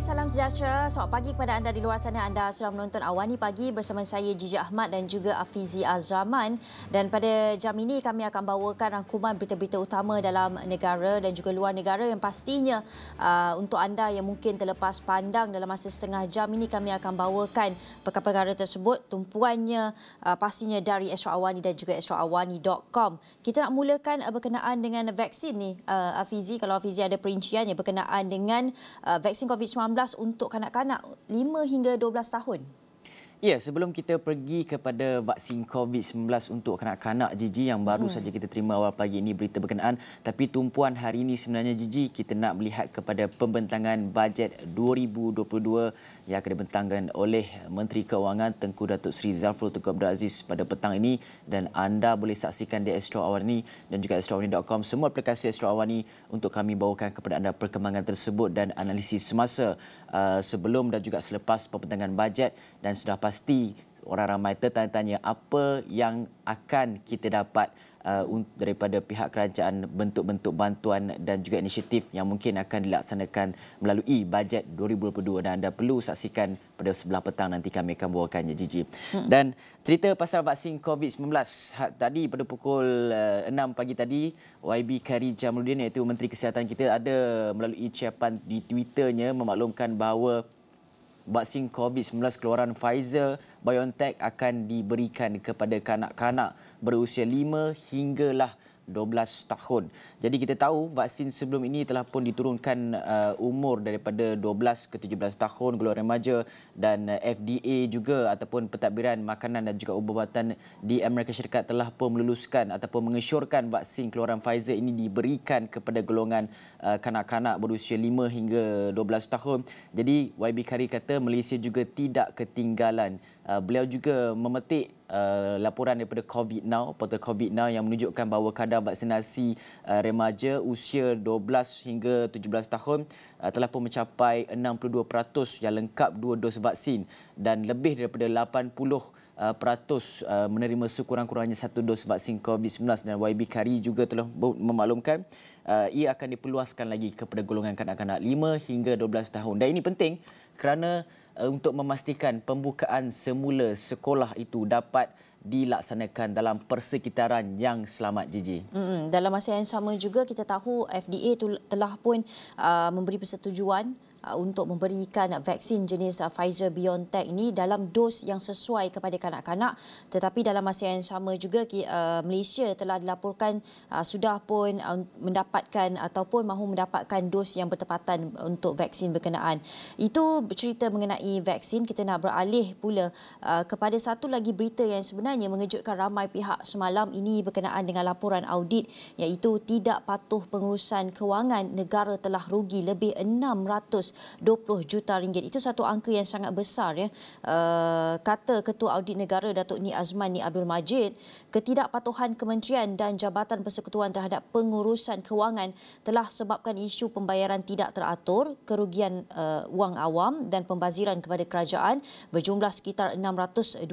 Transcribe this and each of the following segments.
salam sejahtera. Selamat pagi kepada anda di luar sana. Anda sedang menonton Awani Pagi bersama saya Gigi Ahmad dan juga Afizi Azaman. Dan pada jam ini kami akan bawakan rangkuman berita-berita utama dalam negara dan juga luar negara yang pastinya untuk anda yang mungkin terlepas pandang dalam masa setengah jam ini kami akan bawakan perkara-perkara tersebut. Tumpuannya pastinya dari Astro Awani dan juga astroawani.com. Kita nak mulakan berkenaan dengan vaksin ni, Afizi. Kalau Afizi ada perincian yang berkenaan dengan vaksin COVID-19 untuk kanak-kanak 5 hingga 12 tahun. Ya, sebelum kita pergi kepada vaksin COVID-19 untuk kanak-kanak, Gigi, yang baru saja kita terima awal pagi ini berita berkenaan. Tapi tumpuan hari ini sebenarnya, Gigi, kita nak melihat kepada pembentangan bajet 2022 yang akan dibentangkan oleh Menteri Keuangan Tengku Datuk Seri Zafrul Tunku Abdul Aziz pada petang ini. Dan anda boleh saksikan di Astro Awani dan juga astroawani.com. Semua aplikasi Astro Awani untuk kami bawakan kepada anda perkembangan tersebut dan analisis semasa sebelum dan juga selepas pembentangan bajet. Dan sudah pasti orang ramai tertanya-tanya apa yang akan kita dapat daripada pihak kerajaan, bentuk-bentuk bantuan dan juga inisiatif yang mungkin akan dilaksanakan melalui bajet 2022, dan anda perlu saksikan pada sebelah petang nanti kami akan bawakannya, Gigi. Dan cerita pasal vaksin COVID-19 tadi pada pukul 6 pagi tadi, YB Kari Jamaluddin iaitu Menteri Kesihatan kita ada melalui ucapan di Twitternya memaklumkan bahawa vaksin COVID-19 keluaran Pfizer BioNTech akan diberikan kepada kanak-kanak berusia 5 hinggalah 12 tahun. Jadi kita tahu vaksin sebelum ini telah pun diturunkan umur daripada 12 ke 17 tahun golongan remaja, dan FDA juga ataupun pentadbiran makanan dan juga ubat-ubatan di Amerika Syarikat telah pun meluluskan ataupun mengesyorkan vaksin keluaran Pfizer ini diberikan kepada golongan kanak-kanak berusia 5 hingga 12 tahun. Jadi YB Kari kata Malaysia juga tidak ketinggalan. Beliau juga memetik laporan daripada COVID Now, portal COVID Now yang menunjukkan bahawa kadar vaksinasi remaja usia 12 hingga 17 tahun telah pun mencapai 62% yang lengkap 2 dos vaksin, dan lebih daripada 80% menerima sekurang-kurangnya 1 dos vaksin COVID-19. Dan YB Kari juga telah memaklumkan ia akan diperluaskan lagi kepada golongan kanak-kanak 5 hingga 12 tahun. Dan ini penting kerana untuk memastikan pembukaan semula sekolah itu dapat dilaksanakan dalam persekitaran yang selamat, Gigi. Dalam masa yang sama juga kita tahu FDA telah pun memberi persetujuan untuk memberikan vaksin jenis Pfizer BioNTech ini dalam dos yang sesuai kepada kanak-kanak. Tetapi dalam masa yang sama juga Malaysia telah dilaporkan sudah pun mendapatkan ataupun mahu mendapatkan dos yang bertepatan untuk vaksin berkenaan. Itu bercerita mengenai vaksin. Kita nak beralih pula kepada satu lagi berita yang sebenarnya mengejutkan ramai pihak semalam ini berkenaan dengan laporan audit, iaitu tidak patuh pengurusan kewangan negara telah rugi lebih 620 juta ringgit. Itu satu angka yang sangat besar, ya. Kata Ketua Audit Negara Datuk Ni Azman Ni Abdul Majid, ketidakpatuhan kementerian dan Jabatan Persekutuan terhadap pengurusan kewangan telah sebabkan isu pembayaran tidak teratur, kerugian wang awam dan pembaziran kepada kerajaan berjumlah sekitar 620.07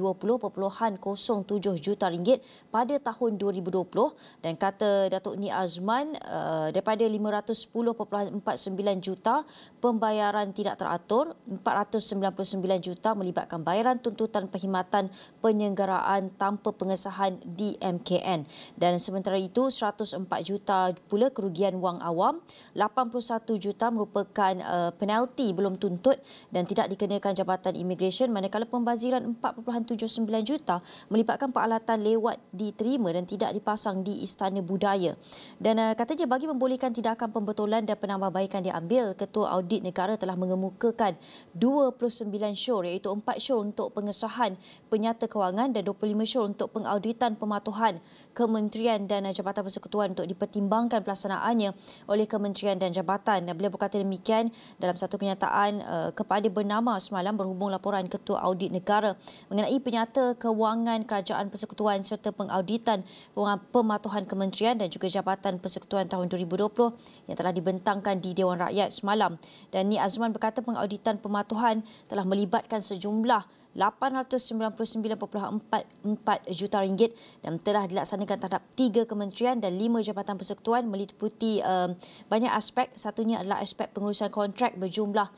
juta ringgit pada tahun 2020. Dan kata Datuk Ni Azman, daripada 510.49 juta pembayaran tidak teratur, 499 juta melibatkan bayaran tuntutan perkhidmatan penyelenggaraan tanpa pengesahan di MKN. Dan sementara itu 104 juta pula kerugian wang awam, 81 juta merupakan penalti belum tuntut dan tidak dikenakan Jabatan Immigration, manakala pembaziran 4.79 juta melibatkan peralatan lewat diterima dan tidak dipasang di Istana Budaya. Dan katanya bagi membolehkan tindakan pembetulan dan penambahbaikan diambil, Ketua Audit Negara telah mengemukakan 29 syur, iaitu 4 syur untuk pengesahan penyata kewangan dan 25 syur untuk pengauditan pematuhan Kementerian dan Jabatan Persekutuan untuk dipertimbangkan pelaksanaannya oleh Kementerian dan Jabatan. Beliau berkata demikian dalam satu kenyataan kepada Bernama semalam berhubung laporan Ketua Audit Negara mengenai penyata kewangan Kerajaan Persekutuan serta pengauditan pematuhan Kementerian dan juga Jabatan Persekutuan tahun 2020 yang telah dibentangkan di Dewan Rakyat semalam. Dan Ni Azman berkata pengauditan pematuhan telah melibatkan sejumlah RM899.44 juta dan telah dilaksanakan terhadap 3 kementerian dan 5 jabatan persekutuan meliputi banyak aspek. Satunya adalah aspek pengurusan kontrak berjumlah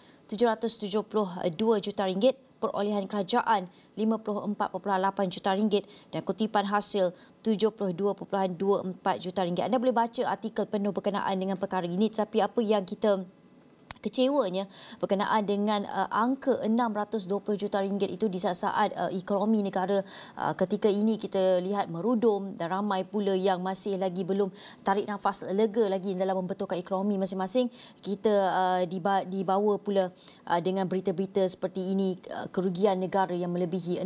RM772 juta, perolehan kerajaan RM54.8 juta dan kutipan hasil RM72.24 juta. Anda boleh baca artikel penuh berkenaan dengan perkara ini, tetapi apa yang kita kecewanya berkenaan dengan angka RM620 juta itu di saat-saat ekonomi negara ketika ini kita lihat merudum dan ramai pula yang masih lagi belum tarik nafas lega lagi dalam membetulkan ekonomi masing-masing. Kita dibawa pula dengan berita-berita seperti ini, kerugian negara yang melebihi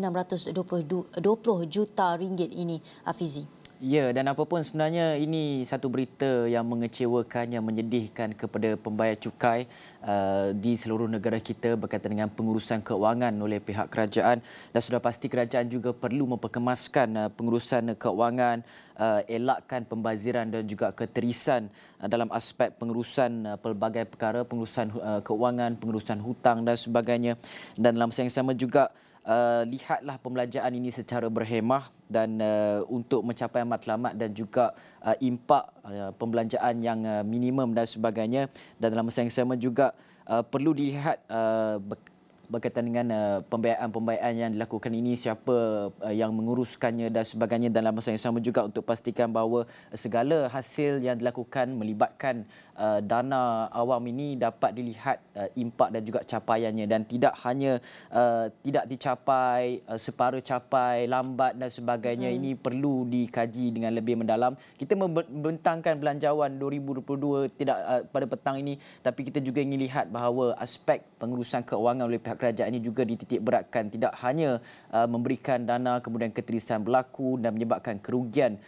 RM620 juta ini, Hafizi. Ya, dan apapun sebenarnya ini satu berita yang mengecewakan, yang menyedihkan kepada pembayar cukai di seluruh negara kita berkaitan dengan pengurusan keuangan oleh pihak kerajaan, dan sudah pasti kerajaan juga perlu memperkemaskan pengurusan keuangan, elakkan pembaziran dan juga keterisan dalam aspek pengurusan pelbagai perkara, pengurusan keuangan, pengurusan hutang dan sebagainya. Dan dalam masa yang sama juga lihatlah pembelanjaan ini secara berhemah dan untuk mencapai matlamat dan juga impak pembelanjaan yang minimum dan sebagainya. Dan dalam masa yang sama juga perlu dilihat berkaitan dengan pembiayaan-pembiayaan yang dilakukan ini, siapa yang menguruskannya dan sebagainya. Dalam masa yang sama juga untuk pastikan bahawa segala hasil yang dilakukan melibatkan dana awam ini dapat dilihat impak dan juga capaiannya, dan tidak hanya tidak dicapai, separa capai, lambat dan sebagainya. Ini perlu dikaji dengan lebih mendalam. Kita membentangkan belanjawan 2022 tidak pada petang ini, tapi kita juga ingin lihat bahawa aspek pengurusan keuangan oleh pihak kerajaan ini juga dititik beratkan, tidak hanya memberikan dana kemudian keterisan berlaku dan menyebabkan kerugian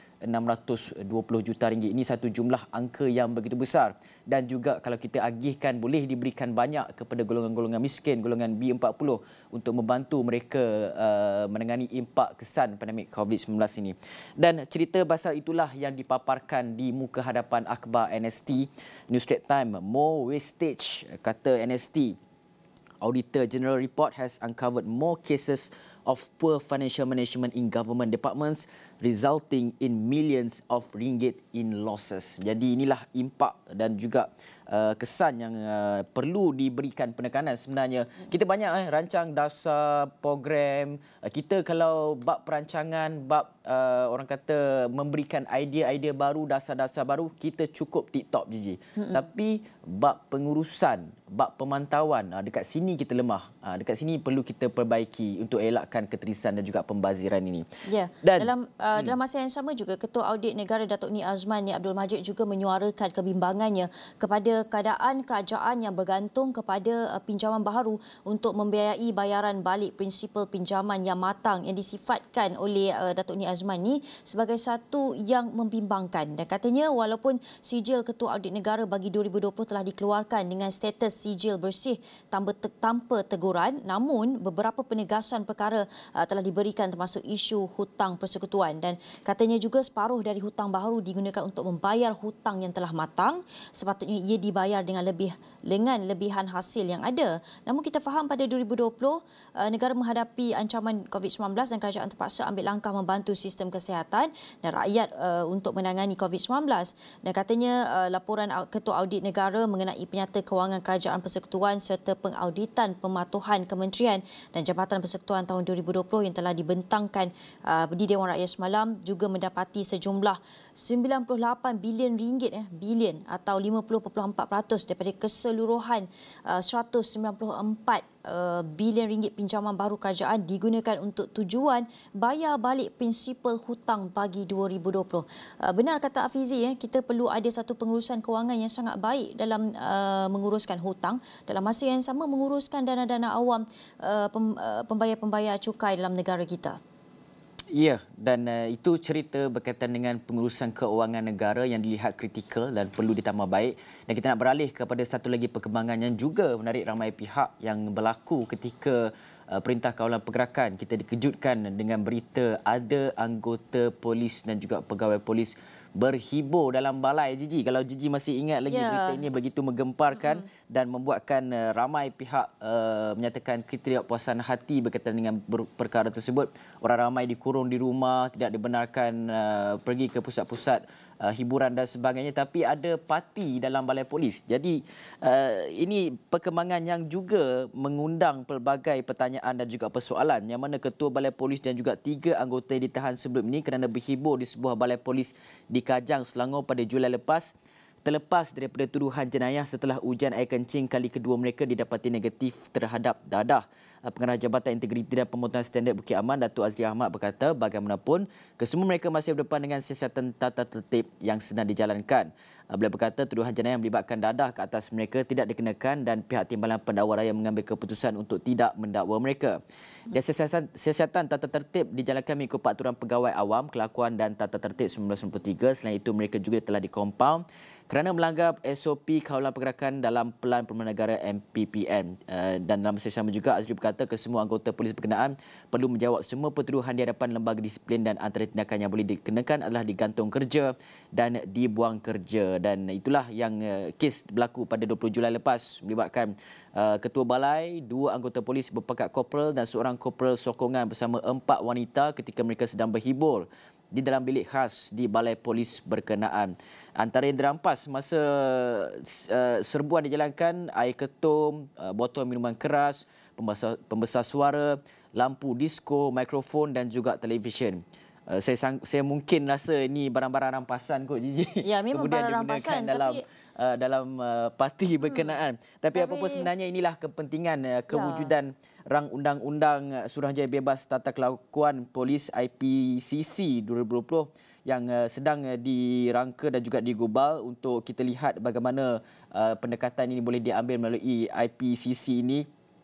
RM620 juta. Ini satu jumlah angka yang begitu besar, dan juga kalau kita agihkan boleh diberikan banyak kepada golongan-golongan miskin, golongan B40 untuk membantu mereka menangani impak kesan pandemik COVID-19 ini. Dan cerita pasal itulah yang dipaparkan di muka hadapan akhbar NST, New Straits Times. More wastage, kata NST. Auditor General report has uncovered more cases of poor financial management in government departments, resulting in millions of ringgit in losses. Jadi inilah impak dan juga kesan yang perlu diberikan penekanan sebenarnya. Kita banyak rancang dasar, program. Kita kalau bab perancangan, bab orang kata memberikan idea-idea baru, dasar-dasar baru, kita cukup tip-top, Gigi. Tapi bab pengurusan, bab pemantauan, dekat sini kita lemah. Dekat sini perlu kita perbaiki untuk elakkan keterisan dan juga pembaziran ini. Ya. Dan dalam masa yang sama juga Ketua Audit Negara Datuk Ni Azman Ni Abdul Majid juga menyuarakan kebimbangannya kepada keadaan kerajaan yang bergantung kepada pinjaman baharu untuk membiayai bayaran balik prinsipal pinjaman yang matang, yang disifatkan oleh Datuk Ni Azman ni sebagai satu yang membimbangkan. Dan katanya walaupun sijil Ketua Audit Negara bagi 2020 telah dikeluarkan dengan status sijil bersih tanpa teguran, namun beberapa penegasan perkara telah diberikan termasuk isu hutang persekutuan. Dan katanya juga separuh dari hutang baharu digunakan untuk membayar hutang yang telah matang. Sepatutnya ia dibayar dengan lebihan hasil yang ada. Namun kita faham pada 2020 negara menghadapi ancaman COVID-19 dan kerajaan terpaksa ambil langkah membantu sistem kesihatan dan rakyat untuk menangani COVID-19. Dan katanya laporan Ketua Audit Negara mengenai penyata kewangan kerajaan persekutuan serta pengauditan pematuhan kementerian dan jabatan persekutuan tahun 2020 yang telah dibentangkan di Dewan Rakyat semalam juga mendapati sejumlah 98 bilion ringgit bilion atau 50.4% daripada keseluruhan 194 bilion ringgit pinjaman baru kerajaan digunakan untuk tujuan bayar balik prinsipal hutang bagi 2020. Benar kata Hafizi, kita perlu ada satu pengurusan kewangan yang sangat baik dalam menguruskan hutang, dalam masa yang sama menguruskan dana-dana awam pembayar-pembayar cukai dalam negara kita. Ya, dan itu cerita berkaitan dengan pengurusan keuangan negara yang dilihat kritikal dan perlu ditambah baik. Dan kita nak beralih kepada satu lagi perkembangan yang juga menarik ramai pihak yang berlaku ketika Perintah Kawalan Pergerakan. Kita dikejutkan dengan berita ada anggota polis dan juga pegawai polis berhibur dalam balai, Gigi. Kalau Gigi masih ingat lagi, berita ini begitu menggemparkan dan membuatkan ramai pihak menyatakan ketidakpuasan hati berkaitan dengan perkara tersebut. Orang ramai dikurung di rumah, tidak dibenarkan pergi ke pusat-pusat hiburan dan sebagainya, tapi ada parti dalam balai polis. Jadi ini perkembangan yang juga mengundang pelbagai pertanyaan dan juga persoalan, yang mana ketua balai polis dan juga 3 anggota yang ditahan sebelum ini kerana berhibur di sebuah balai polis di Kajang, Selangor pada Julai lepas terlepas daripada tuduhan jenayah setelah ujian air kencing kali kedua mereka didapati negatif terhadap dadah. Pengarah Jabatan Integriti dan Pembentukan Standard Bukit Aman, Datuk Azri Ahmad berkata bagaimanapun kesemua mereka masih berdepan dengan siasatan tata tertib yang sedang dijalankan. Beliau berkata tuduhan jenayah yang melibatkan dadah ke atas mereka tidak dikenakan dan pihak Timbalan Pendakwa Raya mengambil keputusan untuk tidak mendakwa mereka. Dan siasatan tata tertib dijalankan mengikut Peraturan Pegawai Awam, Kelakuan dan Tata Tertib 1993. Selain itu mereka juga telah dikompaun kerana melanggar SOP Kawalan Pergerakan dalam Pelan Permanent Negara MPPN. Dan dalam masa sama juga, Azri berkata kesemua anggota polis berkenaan perlu menjawab semua pertuduhan di hadapan lembaga disiplin dan antara tindakan yang boleh dikenakan adalah digantung kerja dan dibuang kerja. Dan itulah yang kes berlaku pada 20 Julai lepas melibatkan ketua balai, 2 anggota polis berpangkat korporal dan seorang korporal sokongan bersama 4 wanita ketika mereka sedang berhibur di dalam bilik khas di balai polis berkenaan. Antara yang dirampas masa serbuan dijalankan, air ketum, botol minuman keras, pembesar suara, lampu disko, mikrofon dan juga televisyen. Saya mungkin rasa ini barang-barang rampasan kot, Gigi. Ya, memang kemudian barang rampasan dalam parti berkenaan. Tapi apa pun sebenarnya inilah kepentingan kewujudan rang undang-undang Suruhanjaya Bebas Tata Kelakuan Polis IPCC 2020 yang sedang dirangka dan juga digubal untuk kita lihat bagaimana pendekatan ini boleh diambil melalui IPCC ini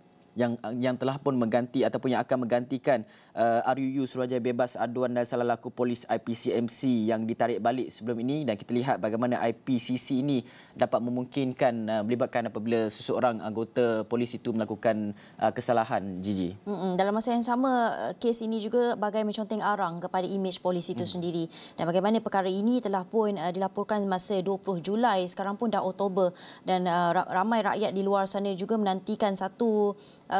yang telah pun mengganti ataupun yang akan menggantikan RUU Suruhanjaya Bebas Aduan dan Salah Laku Polis IPCMC yang ditarik balik sebelum ini, dan kita lihat bagaimana IPCC ini dapat memungkinkan melibatkan apabila seseorang anggota polis itu melakukan kesalahan, Gigi. Dalam masa yang sama, kes ini juga bagai menconteng arang kepada imej polis itu sendiri, dan bagaimana perkara ini telah pun dilaporkan masa 20 Julai, sekarang pun dah Oktober, dan ramai rakyat di luar sana juga menantikan satu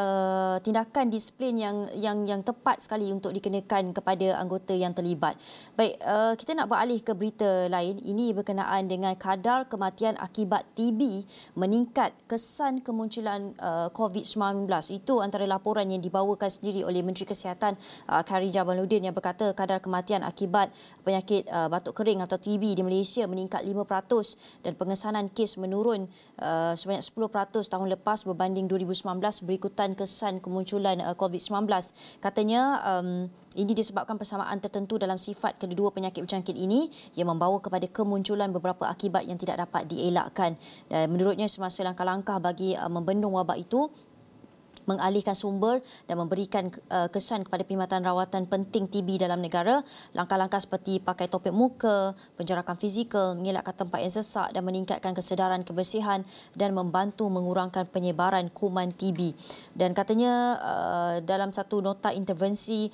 tindakan disiplin yang tepat sekali untuk dikenakan kepada anggota yang terlibat. Baik, kita nak beralih ke berita lain. Ini berkenaan dengan kadar kematian akibat TB meningkat kesan kemunculan COVID-19. Itu antara laporan yang dibawakan sendiri oleh Menteri Kesihatan Khairy Jamaluddin, yang berkata kadar kematian akibat penyakit batuk kering atau TB di Malaysia meningkat 5% dan pengesanan kes menurun sebanyak 10% tahun lepas berbanding 2019 berikutan kesan kemunculan COVID-19. Katanya ini disebabkan persamaan tertentu dalam sifat kedua penyakit berjangkit ini yang membawa kepada kemunculan beberapa akibat yang tidak dapat dielakkan. Menurutnya, semasa langkah-langkah bagi membendung wabak itu, mengalihkan sumber dan memberikan kesan kepada perkhidmatan rawatan penting TB dalam negara. Langkah-langkah seperti pakai topik muka, penjarakan fizikal, mengelakkan tempat yang sesak dan meningkatkan kesedaran kebersihan dan membantu mengurangkan penyebaran kuman TB. Dan katanya dalam satu nota intervensi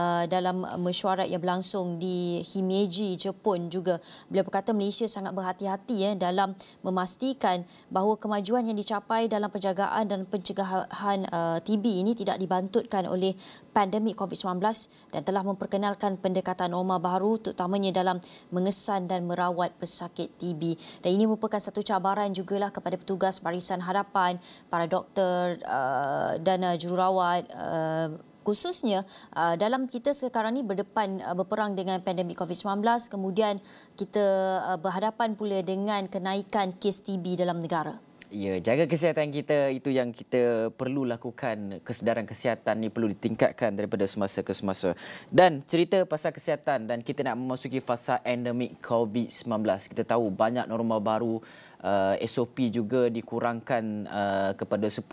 dalam mesyuarat yang berlangsung di Himeji, Jepun juga, beliau berkata Malaysia sangat berhati-hati dalam memastikan bahawa kemajuan yang dicapai dalam penjagaan dan pencegahan TB ini tidak dibantutkan oleh pandemik COVID-19 dan telah memperkenalkan pendekatan norma baru terutamanya dalam mengesan dan merawat pesakit TB. Dan ini merupakan satu cabaran jugalah kepada petugas barisan hadapan, para doktor dan jururawat, khususnya dalam kita sekarang ni berperang dengan pandemik COVID-19, kemudian kita berhadapan pula dengan kenaikan kes TB dalam negara. Ya, jaga kesihatan kita, itu yang kita perlu lakukan. Kesedaran kesihatan ni perlu ditingkatkan daripada semasa ke semasa. Dan cerita pasal kesihatan, dan kita nak memasuki fasa endemik COVID-19. Kita tahu banyak norma baru, SOP juga dikurangkan kepada 10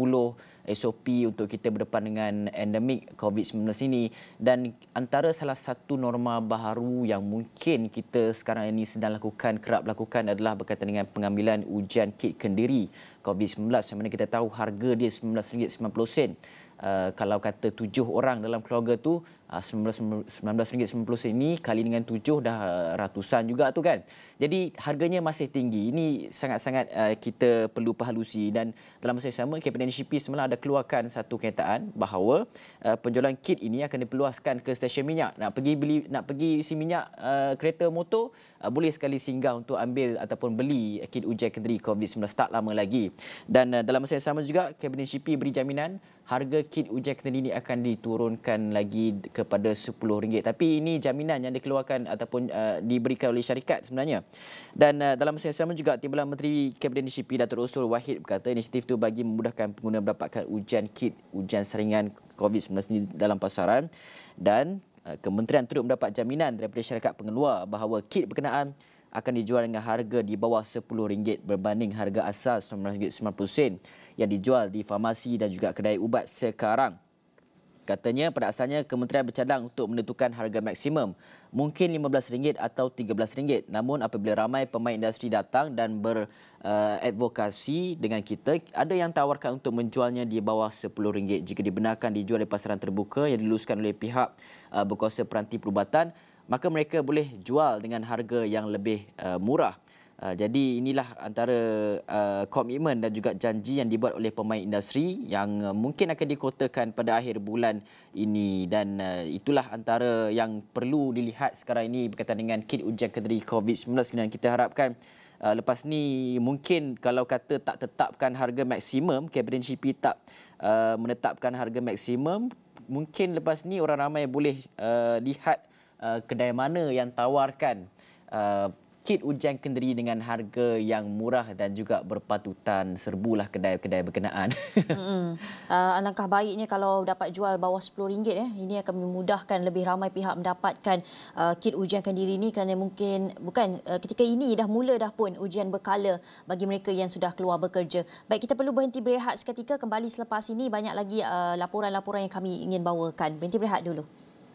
SOP untuk kita berdepan dengan endemik COVID-19 ini. Dan antara salah satu norma baru yang mungkin kita sekarang ini sedang kerap lakukan adalah berkaitan dengan pengambilan ujian kit kendiri COVID-19, yang mana kita tahu harga dia RM19.90. Kalau kata 7 orang dalam keluarga tu, RM19.90 ini kali dengan 7 dah ratusan juga tu kan. Jadi harganya masih tinggi. Ini sangat-sangat kita perlu perhalusi, dan dalam masa yang sama Kabinet NCP semalam ada keluarkan satu kenyataan bahawa penjualan kit ini akan diperluaskan ke stesen minyak. Nak pergi isi minyak kereta motor, boleh sekali singgah untuk ambil ataupun beli kit ujian kenduri COVID-19 tak lama lagi. Dan dalam masa yang sama juga Kabinet NCP beri jaminan harga kit ujian kenduri ini akan diturunkan lagi kepada RM10. Tapi ini jaminan yang dikeluarkan ataupun diberikan oleh syarikat sebenarnya. Dan dalam masa yang sama juga Timbalan Menteri Kabinet NCP Datuk Ossul Wahid berkata inisiatif itu bagi memudahkan pengguna mendapatkan ujian kit ujian saringan COVID-19 ini dalam pasaran, dan kementerian turut mendapat jaminan daripada syarikat pengeluar bahawa kit berkenaan akan dijual dengan harga di bawah RM10 berbanding harga asal RM19.90 yang dijual di farmasi dan juga kedai ubat sekarang. Katanya pada asalnya kementerian bercadang untuk menentukan harga maksimum mungkin RM15 atau RM13. Namun apabila ramai pemain industri datang dan beradvokasi dengan kita, ada yang tawarkan untuk menjualnya di bawah RM10 jika dibenarkan dijual di pasaran terbuka yang diluluskan oleh pihak berkuasa peranti perubatan, maka mereka boleh jual dengan harga yang lebih murah. Jadi inilah antara komitmen dan juga janji yang dibuat oleh pemain industri yang mungkin akan dikotakan pada akhir bulan ini, dan itulah antara yang perlu dilihat sekarang ini berkaitan dengan kit ujian kenduri COVID-19, dan kita harapkan lepas ni mungkin kalau kata tak tetapkan harga maksimum, Kabinet NCP tak menetapkan harga maksimum, mungkin lepas ni orang ramai boleh lihat kedai mana yang tawarkan kit ujian kenduri dengan harga yang murah dan juga berpatutan. Serbulah kedai-kedai berkenaan. Alangkah baiknya kalau dapat jual bawah RM10. Ini akan memudahkan lebih ramai pihak mendapatkan kit ujian kenduri ini, kerana mungkin ketika ini dah mula dah pun ujian berkala bagi mereka yang sudah keluar bekerja. Baik, kita perlu berhenti berehat seketika. Kembali selepas ini banyak lagi laporan-laporan yang kami ingin bawakan. Berhenti berehat dulu.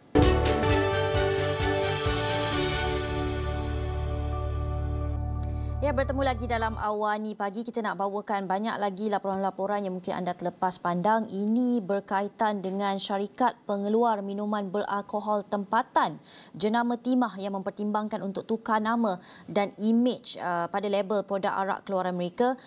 Ya, bertemu lagi dalam Awani Pagi. Kita nak bawakan banyak lagi laporan-laporan yang mungkin anda terlepas pandang. Ini berkaitan dengan syarikat pengeluar minuman beralkohol tempatan jenama timah yang mempertimbangkan untuk tukar nama dan imej pada label produk arak keluaran mereka.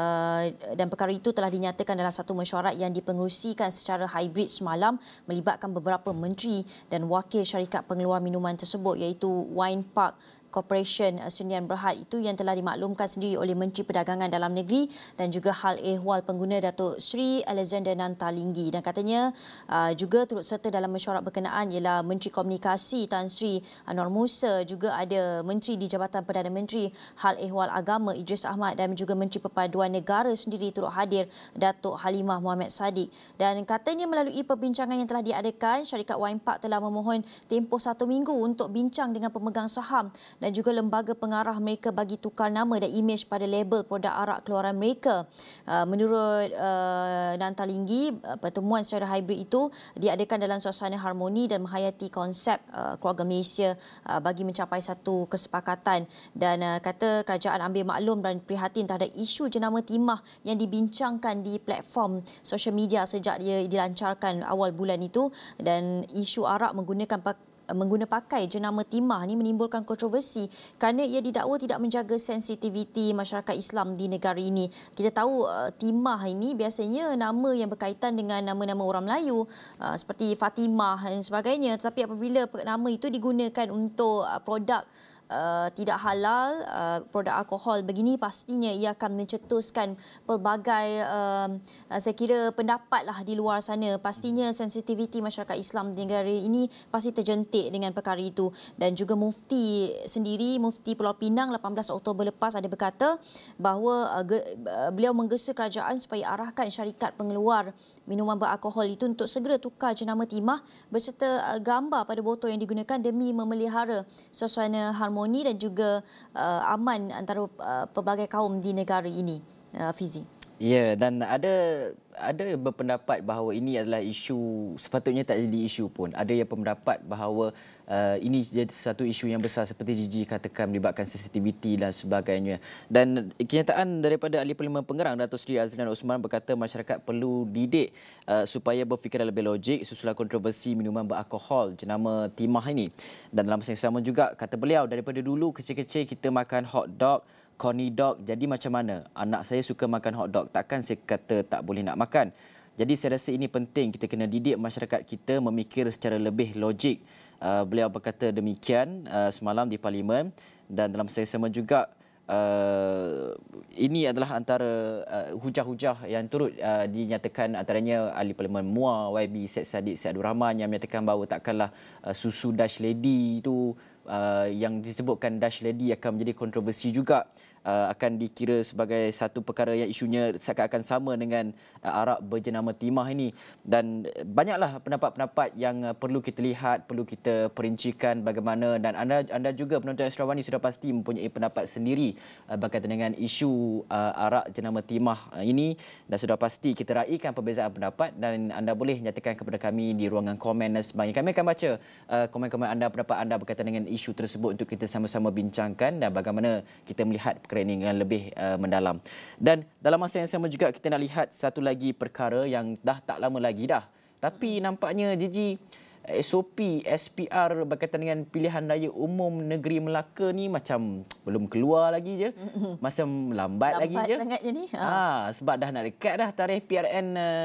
Dan perkara itu telah dinyatakan dalam satu mesyuarat yang dipengerusikan secara hybrid semalam melibatkan beberapa menteri dan wakil syarikat pengeluar minuman tersebut, iaitu Wine Park Corporation Sdn Bhd itu yang telah dimaklumkan sendiri oleh Menteri Perdagangan Dalam Negeri dan juga Hal Ehwal Pengguna Datuk Seri Alexander Nantalinggi, dan katanya juga turut serta dalam mesyuarat berkenaan ialah Menteri Komunikasi Tan Sri Anwar Musa, juga ada Menteri di Jabatan Perdana Menteri Hal Ehwal Agama Idris Ahmad, dan juga Menteri Perpaduan Negara sendiri turut hadir, Datuk Halimah Mohamed Sadiq. Dan katanya melalui perbincangan yang telah diadakan, syarikat Wine Park telah memohon tempoh 1 minggu untuk bincang dengan pemegang saham dan juga lembaga pengarah mereka bagi tukar nama dan imej pada label produk arak keluaran mereka. Menurut Nantalinggi, pertemuan secara hybrid itu diadakan dalam suasana harmoni dan menghayati konsep keluarga Malaysia bagi mencapai satu kesepakatan, dan kata kerajaan ambil maklum dan prihatin terhadap isu jenama timah yang dibincangkan di platform social media sejak dia dilancarkan awal bulan itu, dan isu arak mengguna pakai jenama timah ni menimbulkan kontroversi kerana ia didakwa tidak menjaga sensitiviti masyarakat Islam di negara ini. Kita tahu timah ini biasanya nama yang berkaitan dengan nama-nama orang Melayu seperti Fatimah dan sebagainya, tetapi apabila nama itu digunakan untuk produk tidak halal, produk alkohol begini, pastinya ia akan mencetuskan pelbagai saya kira pendapatlah di luar sana. Pastinya sensitiviti masyarakat Islam di negara ini pasti terjentik dengan perkara itu. Dan juga Mufti sendiri, Mufti Pulau Pinang 18 Oktober lepas ada berkata bahawa beliau menggesa kerajaan supaya arahkan syarikat pengeluar minuman beralkohol itu untuk segera tukar jenama timah berserta gambar pada botol yang digunakan demi memelihara suasana harmoni dan juga aman antara pelbagai kaum di negara ini. Fizi. Ya, dan ada berpendapat bahawa ini adalah isu sepatutnya tak jadi isu pun. Ada yang berpendapat bahawa ini jadi satu isu yang besar seperti Gigi katakan melibatkan sensitiviti dan sebagainya. Dan kenyataan daripada Ahli Parlimen Pengerang Datuk Seri Azlan Osman berkata masyarakat perlu didik supaya berfikiran lebih logik susulan kontroversi minuman beralkohol jenama timah ini. Dan dalam masa yang sama juga kata beliau daripada dulu kecil-kecil kita makan hot dog, corny dog, jadi macam mana? Anak saya suka makan hot dog, takkan saya kata tak boleh nak makan. Jadi saya rasa ini penting, kita kena didik masyarakat kita memikir secara lebih logik. Beliau berkata demikian semalam di Parlimen dan dalam masa yang sama juga ini adalah antara hujah-hujah yang turut dinyatakan antaranya Ahli Parlimen MUA, YB Syed Saddiq Syed Abdul Rahman yang menyatakan bahawa takkanlah susu Dash Lady itu yang disebutkan Dash Lady akan menjadi kontroversi juga, akan dikira sebagai satu perkara yang isunya seakan-akan sama dengan arak berjenama timah ini. Dan banyaklah pendapat-pendapat yang perlu kita lihat, perlu kita perincikan bagaimana, dan anda juga penonton Astro Awani sudah pasti mempunyai pendapat sendiri berkaitan dengan isu arak jenama timah ini, dan sudah pasti kita raikan perbezaan pendapat dan anda boleh nyatakan kepada kami di ruangan komen dan sebagainya. Kami akan baca komen-komen anda, pendapat anda berkaitan dengan isu tersebut untuk kita sama-sama bincangkan dan bagaimana kita melihat perkara ini dengan lebih mendalam. Dan dalam masa yang sama juga kita nak lihat satu lagi perkara yang dah tak lama lagi dah. Tapi nampaknya Gigi, SOP SPR berkaitan dengan pilihan raya umum negeri Melaka ni macam belum keluar lagi je. Macam lambat lagi je. Lambat sangat je ni. Sebab dah nak dekat dah tarikh PRN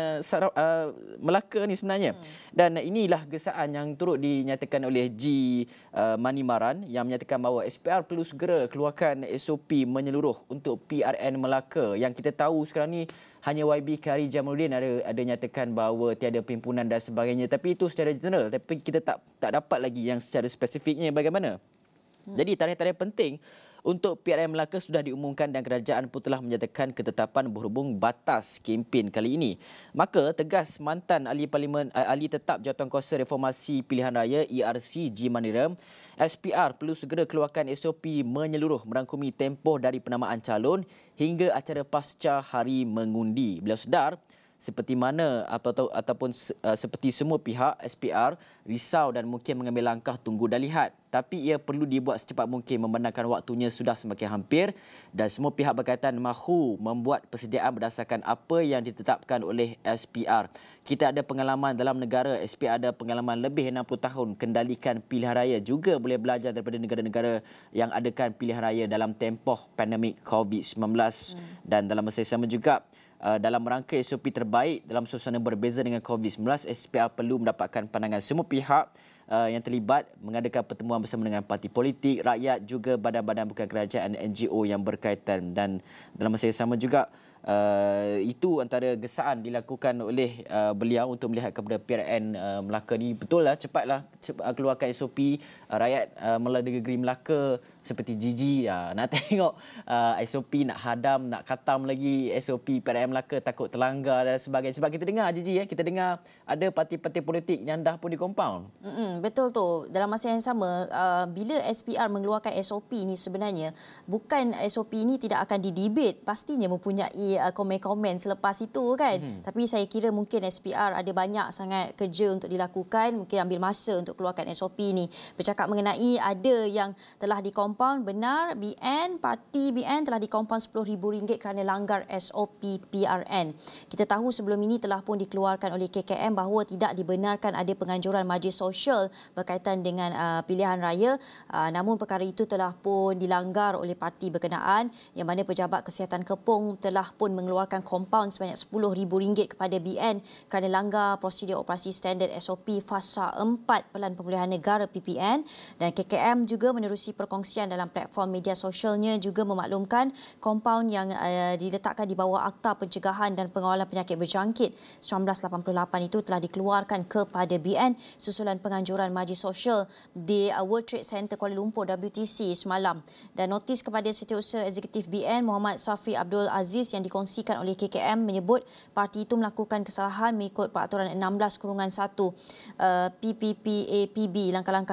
Melaka ni sebenarnya. Dan inilah gesaan yang turut dinyatakan oleh G. Manimaran yang menyatakan bahawa SPR perlu segera keluarkan SOP menyeluruh untuk PRN Melaka. Yang kita tahu sekarang ni hanya YB Kari Jamaluddin ada nyatakan bahawa tiada pimpinan dan sebagainya, tapi itu secara general, tapi kita tak dapat lagi yang secara spesifiknya bagaimana. Jadi tarikh-tarikh penting untuk PRN Melaka sudah diumumkan dan kerajaan pun telah menyatakan ketetapan berhubung batas kempen kali ini. Maka tegas mantan Ahli Parlimen Ahli Tetap Jawatankuasa Reformasi Pilihan Raya ERC G Maniram, SPR perlu segera keluarkan SOP menyeluruh merangkumi tempoh dari penamaan calon hingga acara pasca hari mengundi. Beliau sedar seperti mana ataupun seperti semua pihak SPR risau dan mungkin mengambil langkah tunggu dan lihat, tapi ia perlu dibuat secepat mungkin memandangkan waktunya sudah semakin hampir dan semua pihak berkaitan mahu membuat persediaan berdasarkan apa yang ditetapkan oleh SPR. Kita ada pengalaman dalam negara, SPR ada pengalaman lebih 60 tahun kendalikan pilihan raya, juga boleh belajar daripada negara-negara yang adakan pilihan raya dalam tempoh pandemik COVID-19. Dan dalam masa yang sama juga dalam rangka SOP terbaik dalam suasana berbeza dengan COVID-19, SPR perlu mendapatkan pandangan semua pihak yang terlibat, mengadakan pertemuan bersama dengan parti politik, rakyat, juga badan-badan bukan kerajaan dan NGO yang berkaitan. Dan dalam masa yang sama juga itu antara gesaan dilakukan oleh beliau untuk melihat kepada PRN Melaka ni. Betul lah, cepatlah keluarkan SOP. Rakyat negeri Melaka seperti Gigi nak tengok SOP, nak hadam, nak khatam lagi SOP PRN Melaka, takut terlanggar dan sebagainya. Sebab kita dengar Gigi, kita dengar ada parti-parti politik yang dah pun di compound. Betul tu. Dalam masa yang sama, bila SPR mengeluarkan SOP ni, sebenarnya bukan SOP ini tidak akan didebate, pastinya mempunyai komen-komen selepas itu kan. Tapi saya kira mungkin SPR ada banyak sangat kerja untuk dilakukan, mungkin ambil masa untuk keluarkan SOP ni. Bercakap mengenai ada yang telah dikompaun, benar, parti BN telah dikompaun RM10,000 kerana langgar SOP PRN. Kita tahu sebelum ini telah pun dikeluarkan oleh KKM bahawa tidak dibenarkan ada penganjuran majlis sosial berkaitan dengan pilihan raya. Namun perkara itu telah pun dilanggar oleh parti berkenaan, yang mana Pejabat Kesihatan Kepong telah pun mengeluarkan kompaun sebanyak RM10,000 kepada BN kerana langgar prosedur operasi standard SOP Fasa 4 Pelan Pemulihan Negara PPN. Dan KKM juga menerusi perkongsian dalam platform media sosialnya juga memaklumkan kompaun yang diletakkan di bawah Akta Pencegahan dan Pengawalan Penyakit Berjangkit 1988 itu telah dikeluarkan kepada BN susulan penganjuran majlis sosial di World Trade Center Kuala Lumpur WTC semalam. Dan notis kepada Setiausaha Eksekutif BN Muhammad Safri Abdul Aziz yang dikongsikan oleh KKM menyebut parti itu melakukan kesalahan mengikut peraturan 16/1 PPPAPB, langkah-langkah di dalam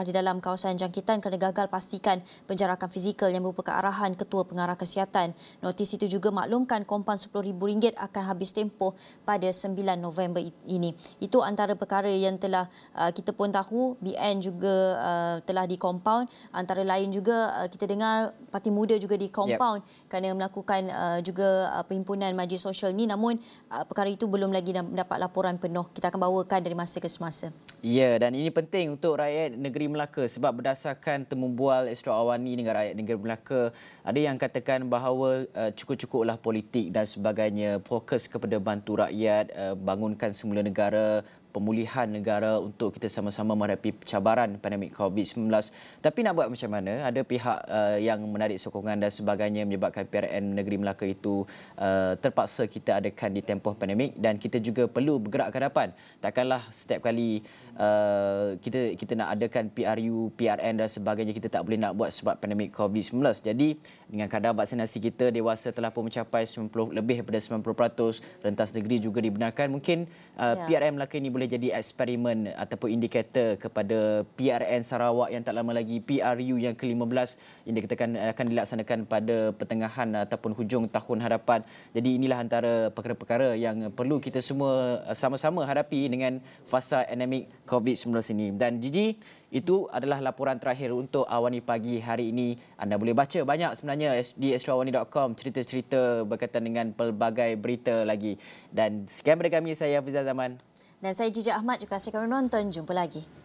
kawasan jangkitan kerana gagal pastikan penjarakan fizikal yang merupakan arahan Ketua Pengarah Kesihatan. Notis itu juga maklumkan kompaun RM10,000 akan habis tempoh pada 9 November ini. Itu antara perkara yang telah kita pun tahu. BN juga telah dikompaun. Antara lain juga kita dengar Parti Muda juga dikompaun kerana melakukan juga perhimpunan majlis sosial ini, namun perkara itu belum lagi mendapat laporan penuh. Kita akan bawakan dari masa ke semasa. Ya, dan ini penting untuk rakyat negeri Melaka sebab berdasarkan temu bual Astro Awani dengan rakyat negeri Melaka, ada yang katakan bahawa cukup-cukuplah politik dan sebagainya, fokus kepada bantu rakyat, bangunkan semula negara, pemulihan negara untuk kita sama-sama menghadapi cabaran pandemik COVID-19. Tapi nak buat macam mana? Ada pihak yang menarik sokongan dan sebagainya menyebabkan PRN negeri Melaka itu terpaksa kita adakan di tempoh pandemik, dan kita juga perlu bergerak ke hadapan. Takkanlah setiap kali kita nak adakan PRU, PRN dan sebagainya, kita tak boleh nak buat sebab pandemik COVID-19. Jadi dengan kadar vaksinasi kita, dewasa telah pun mencapai lebih daripada 90%, rentas negeri juga dibenarkan. Mungkin PRN Melaka ini boleh jadi eksperimen ataupun indikator kepada PRN Sarawak yang tak lama lagi, PRU yang ke-15 yang dikatakan akan dilaksanakan pada pertengahan ataupun hujung tahun hadapan. Jadi inilah antara perkara-perkara yang perlu kita semua sama-sama hadapi dengan fasa endemik COVID-19 ini. Dan Gigi, itu adalah laporan terakhir untuk Awani Pagi hari ini. Anda boleh baca banyak sebenarnya di astroawani.com, cerita-cerita berkaitan dengan pelbagai berita lagi. Dan sekian daripada kami, saya Hafizal Zaman. Dan saya Jijak Ahmad. Terima kasih kerana menonton. Jumpa lagi.